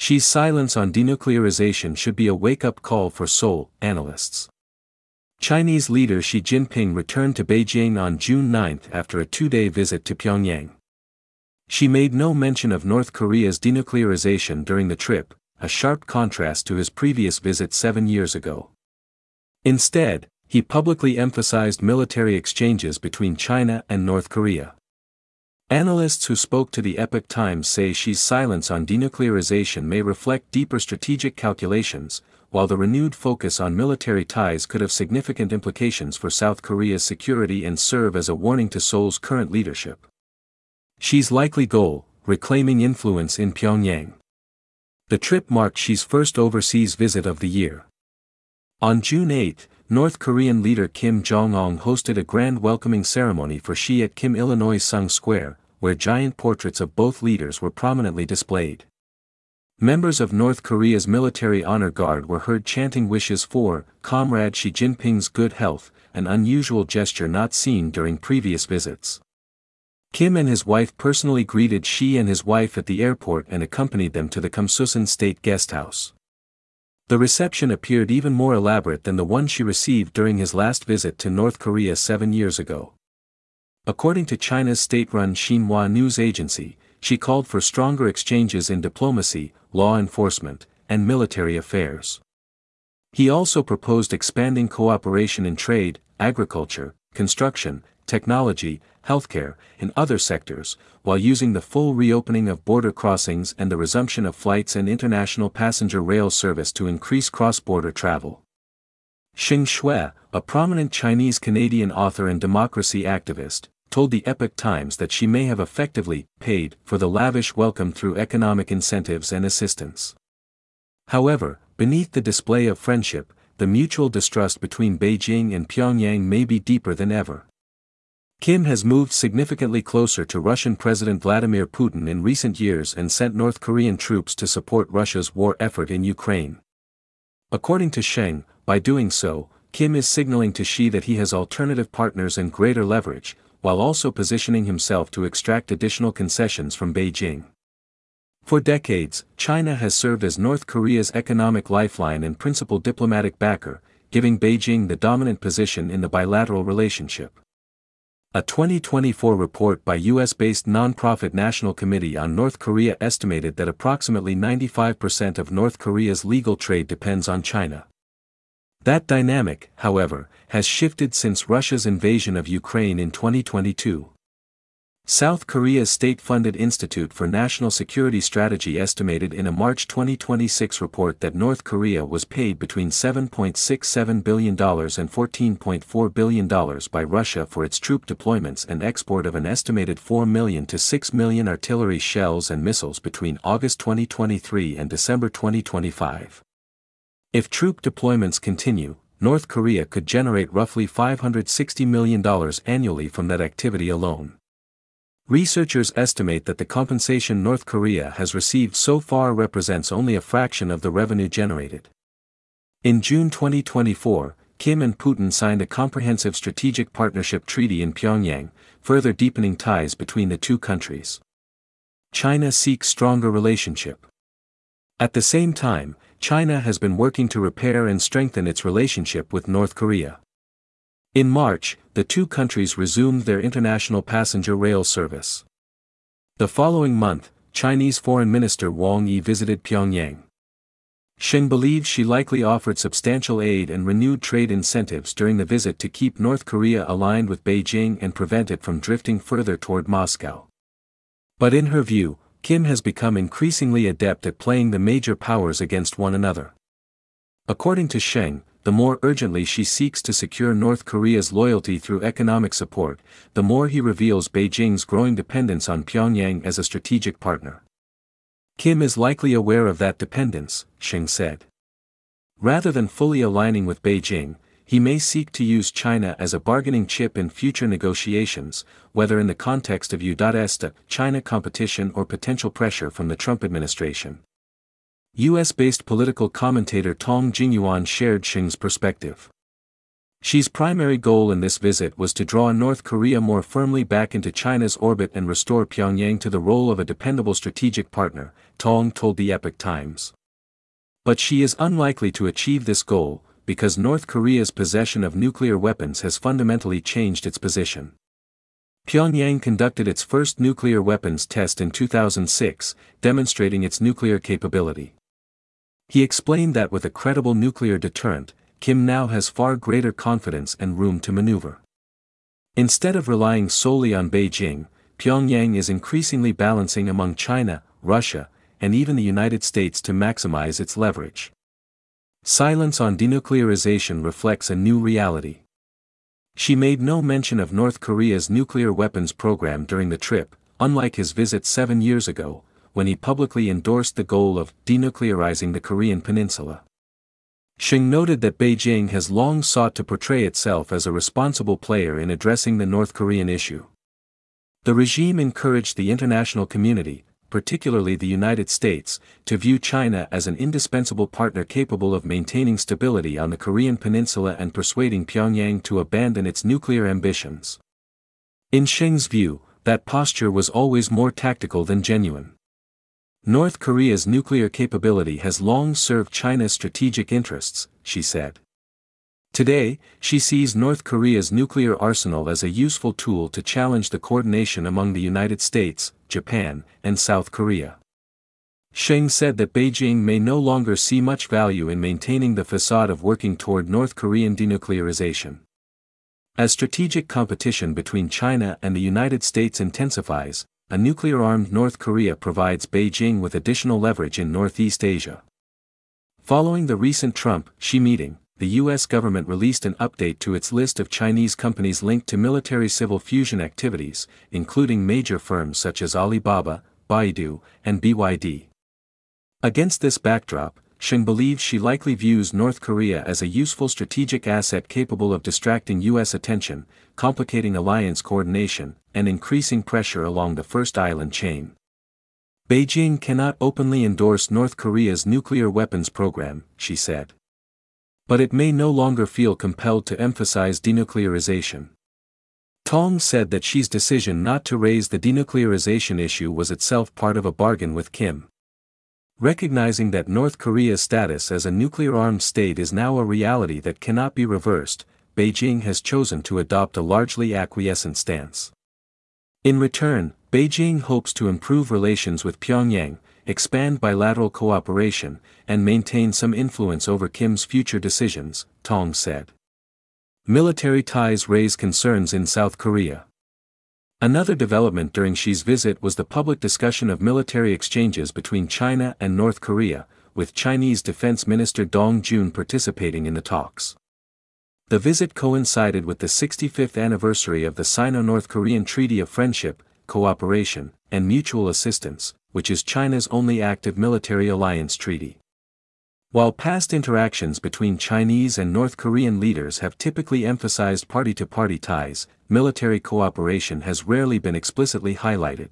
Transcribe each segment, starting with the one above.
Xi's silence on denuclearization should be a wake-up call for Seoul, analysts. Chinese leader Xi Jinping returned to Beijing on June 9 after a two-day visit to Pyongyang. Xi made no mention of North Korea's denuclearization during the trip, a sharp contrast to his previous visit 7 years ago. Instead, he publicly emphasized military exchanges between China and North Korea. Analysts who spoke to the Epoch Times say Xi's silence on denuclearization may reflect deeper strategic calculations, while the renewed focus on military ties could have significant implications for South Korea's security and serve as a warning to Seoul's current leadership. Xi's likely goal: reclaiming influence in Pyongyang. The trip marked Xi's first overseas visit of the year. On June 8, North Korean leader Kim Jong-un hosted a grand welcoming ceremony for Xi at Kim Illinois Sung Square, where giant portraits of both leaders were prominently displayed. Members of North Korea's military honor guard were heard chanting wishes for Comrade Xi Jinping's good health, an unusual gesture not seen during previous visits. Kim and his wife personally greeted Xi and his wife at the airport and accompanied them to the Kumsusan State Guesthouse. The reception appeared even more elaborate than the one Xi received during his last visit to North Korea 7 years ago. According to China's state-run Xinhua news agency, Xi called for stronger exchanges in diplomacy, law enforcement, and military affairs. He also proposed expanding cooperation in trade, agriculture, construction, technology, healthcare, and other sectors, while using the full reopening of border crossings and the resumption of flights and international passenger rail service to increase cross-border travel. Xing Shui, a prominent Chinese-Canadian author and democracy activist, told the Epoch Times that she may have effectively paid for the lavish welcome through economic incentives and assistance. However, beneath the display of friendship, the mutual distrust between Beijing and Pyongyang may be deeper than ever. Kim has moved significantly closer to Russian President Vladimir Putin in recent years and sent North Korean troops to support Russia's war effort in Ukraine. According to Sheng, by doing so, Kim is signaling to Xi that he has alternative partners and greater leverage, while also positioning himself to extract additional concessions from Beijing. For decades, China has served as North Korea's economic lifeline and principal diplomatic backer, giving Beijing the dominant position in the bilateral relationship. A 2024 report by US-based nonprofit National Committee on North Korea estimated that approximately 95% of North Korea's legal trade depends on China. That dynamic, however, has shifted since Russia's invasion of Ukraine in 2022. South Korea's state-funded Institute for National Security Strategy estimated in a March 2026 report that North Korea was paid between $7.67 billion and $14.4 billion by Russia for its troop deployments and export of an estimated 4 million to 6 million artillery shells and missiles between August 2023 and December 2025. If troop deployments continue, North Korea could generate roughly $560 million annually from that activity alone. Researchers estimate that the compensation North Korea has received so far represents only a fraction of the revenue generated. In June 2024, Kim and Putin signed a comprehensive strategic partnership treaty in Pyongyang, further deepening ties between the two countries. China seeks stronger relationship. At the same time, China has been working to repair and strengthen its relationship with North Korea. In March, the two countries resumed their international passenger rail service. The following month, Chinese Foreign Minister Wang Yi visited Pyongyang. Sheng believes she likely offered substantial aid and renewed trade incentives during the visit to keep North Korea aligned with Beijing and prevent it from drifting further toward Moscow. But in her view, Kim has become increasingly adept at playing the major powers against one another. According to Sheng, the more urgently she seeks to secure North Korea's loyalty through economic support, the more he reveals Beijing's growing dependence on Pyongyang as a strategic partner. Kim is likely aware of that dependence, Sheng said. Rather than fully aligning with Beijing, he may seek to use China as a bargaining chip in future negotiations, whether in the context of U.S.-China competition or potential pressure from the Trump administration. US-based political commentator Tong Jingyuan shared Sheng's perspective. Xi's primary goal in this visit was to draw North Korea more firmly back into China's orbit and restore Pyongyang to the role of a dependable strategic partner, Tong told the Epoch Times. But she is unlikely to achieve this goal, because North Korea's possession of nuclear weapons has fundamentally changed its position. Pyongyang conducted its first nuclear weapons test in 2006, demonstrating its nuclear capability. He explained that with a credible nuclear deterrent, Kim now has far greater confidence and room to maneuver. Instead of relying solely on Beijing, Pyongyang is increasingly balancing among China, Russia, and even the United States to maximize its leverage. Silence on denuclearization reflects a new reality. She made no mention of North Korea's nuclear weapons program during the trip, unlike his visit 7 years ago, when he publicly endorsed the goal of denuclearizing the Korean peninsula. Shing noted that Beijing has long sought to portray itself as a responsible player in addressing the North Korean issue. The regime encouraged the international community, particularly the United States, to view China as an indispensable partner capable of maintaining stability on the Korean peninsula and persuading Pyongyang to abandon its nuclear ambitions. In Shing's view, that posture was always more tactical than genuine. North Korea's nuclear capability has long served China's strategic interests, she said. Today, she sees North Korea's nuclear arsenal as a useful tool to challenge the coordination among the United States, Japan, and South Korea. Shing said that Beijing may no longer see much value in maintaining the facade of working toward North Korean denuclearization. As strategic competition between China and the United States intensifies, a nuclear-armed North Korea provides Beijing with additional leverage in Northeast Asia. Following the recent Trump-Xi meeting, the U.S. government released an update to its list of Chinese companies linked to military-civil fusion activities, including major firms such as Alibaba, Baidu, and BYD. Against this backdrop, Shing believes she likely views North Korea as a useful strategic asset capable of distracting U.S. attention, complicating alliance coordination, and increasing pressure along the First Island chain. Beijing cannot openly endorse North Korea's nuclear weapons program, she said. But it may no longer feel compelled to emphasize denuclearization. Tong said that Xi's decision not to raise the denuclearization issue was itself part of a bargain with Kim. Recognizing that North Korea's status as a nuclear-armed state is now a reality that cannot be reversed, Beijing has chosen to adopt a largely acquiescent stance. In return, Beijing hopes to improve relations with Pyongyang, expand bilateral cooperation, and maintain some influence over Kim's future decisions, Tong said. Military ties raise concerns in South Korea. Another development during Xi's visit was the public discussion of military exchanges between China and North Korea, with Chinese Defense Minister Dong Jun participating in the talks. The visit coincided with the 65th anniversary of the Sino-North Korean Treaty of Friendship, Cooperation, and Mutual Assistance, which is China's only active military alliance treaty. While past interactions between Chinese and North Korean leaders have typically emphasized party-to-party ties, military cooperation has rarely been explicitly highlighted.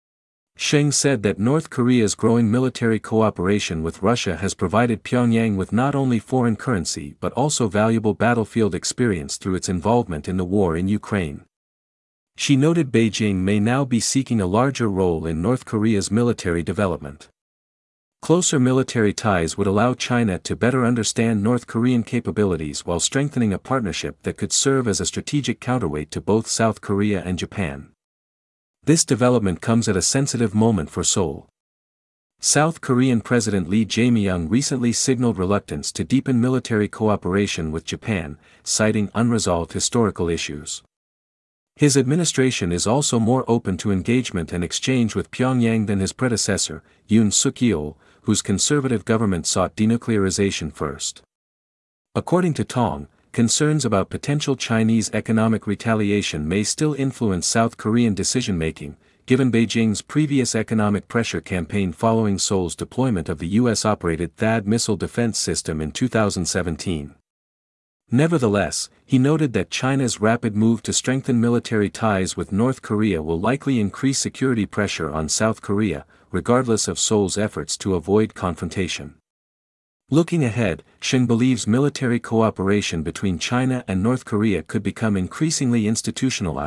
Shing said that North Korea's growing military cooperation with Russia has provided Pyongyang with not only foreign currency but also valuable battlefield experience through its involvement in the war in Ukraine. She noted Beijing may now be seeking a larger role in North Korea's military development. Closer military ties would allow China to better understand North Korean capabilities while strengthening a partnership that could serve as a strategic counterweight to both South Korea and Japan. This development comes at a sensitive moment for Seoul. South Korean President Lee Jae-myung recently signaled reluctance to deepen military cooperation with Japan, citing unresolved historical issues. His administration is also more open to engagement and exchange with Pyongyang than his predecessor, Yoon Suk-yeol, whose conservative government sought denuclearization first. According to Tong, concerns about potential Chinese economic retaliation may still influence South Korean decision-making, given Beijing's previous economic pressure campaign following Seoul's deployment of the US-operated THAAD missile defense system in 2017. Nevertheless, he noted that China's rapid move to strengthen military ties with North Korea will likely increase security pressure on South Korea, regardless of Seoul's efforts to avoid confrontation. Looking ahead, Shing believes military cooperation between China and North Korea could become increasingly institutionalized,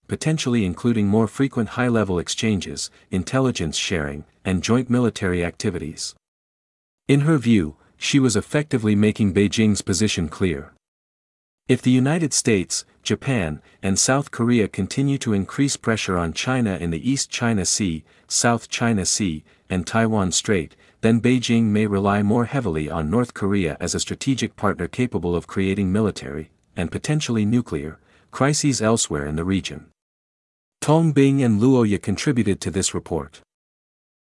potentially including more frequent high-level exchanges, intelligence sharing, and joint military activities. In her view, she was effectively making Beijing's position clear. If the United States, Japan, and South Korea continue to increase pressure on China in the East China Sea, South China Sea, and Taiwan Strait, then Beijing may rely more heavily on North Korea as a strategic partner capable of creating military, and potentially nuclear, crises elsewhere in the region. Tong Bing and Luoya contributed to this report.